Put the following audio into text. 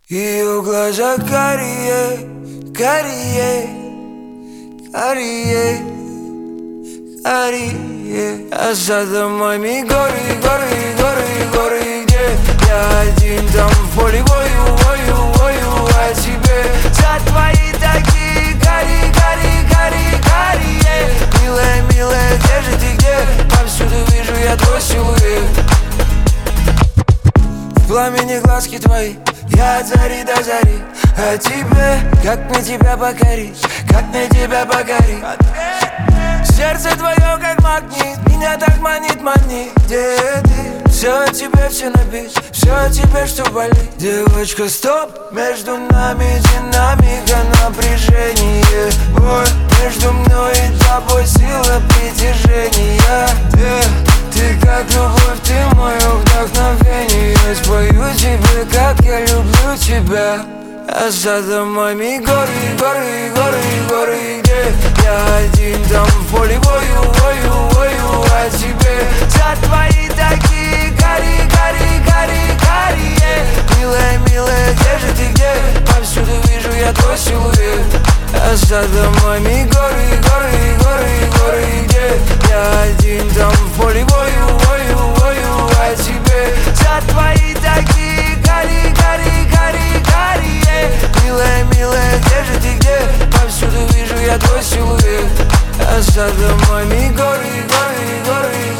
Ее глаза карие, карие, карие, карие. А за домами горы, горы, горы, горы. Где я один там в поле бою, бою, бою. А тебе за твои такие кари, кари, кари, карие. Милая, милая, где же ты, где? Повсюду вижу я твой силуэт. В пламени глазки твои я от зари до зари. А тебе, как мне тебя покорить, как мне тебя покорить? Сердце твое как магнит, меня так манит, манит. Где ты? Все о тебе, все на бич, все о тебе, что болит. Девочка, стоп, между нами динамика напряжение. Ой, между мной и тобой сила притяжения. Ты как любовь, ты мое вдохновение. Я спою тебе, как я люблю тебя. А за домами горы, горы, горы, горы. Где я один там в поле бою, бою, бою. А тебе за твои такие кари, кари, кари, карие. Милая, милая, где же ты, где? Повсюду вижу я твой силуэт. А за домами горы, горы, горы, горы. Где я один там в поле бою, бою, бою. А тебе за твои такие кари, кари, кари, карие. Милая, милая, где же ты, где? Повсюду вижу я твой силуэт. А за домами горы, горы, горы.